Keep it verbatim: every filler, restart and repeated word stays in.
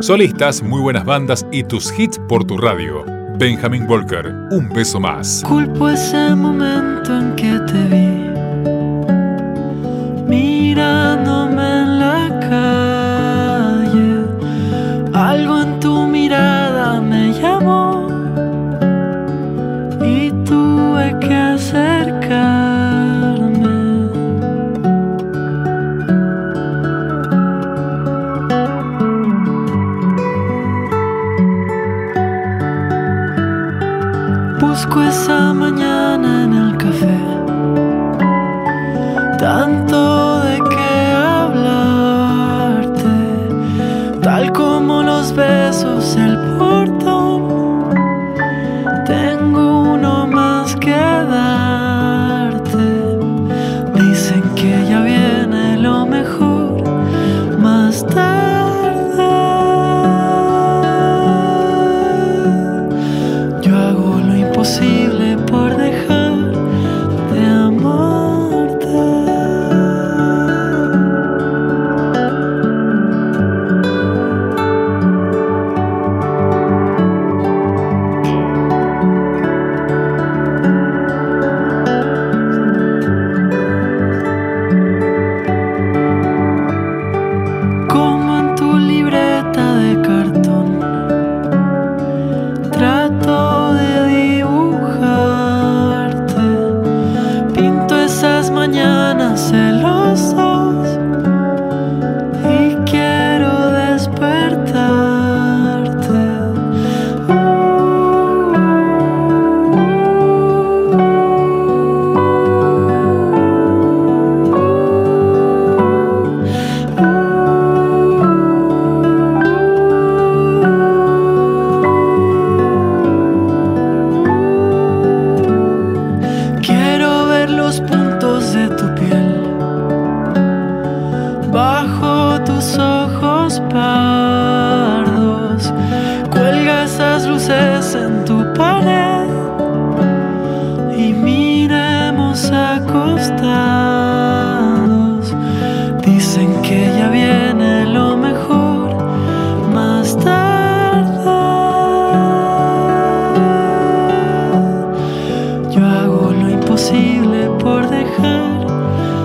Solistas, muy buenas bandas y tus hits por tu radio. Benjamin Walker, Un beso más. Culpo ese momento en que te vi mirándome en la calle. Algo en tu mirada me llamó y tuve que acercarme. Busco esa mañana en el café, tanto de qué hablarte, tal como los besos, el portón. Tengo uno más que darte. Dicen que ya viene lo mejor más tarde. Yo hago lo imposible por dejar de amarte. Como en tu libreta de cartón, trato de dibujarte. Pinto esas mañanas celosas y quiero despertarte. Quiero ver los puntos de tu piel bajo tus ojos pardos. Cuelga esas luces en tu pared y miremos acostados. Dicen que ya viene lo mejor más tarde. Yo hago lo imposible por dejar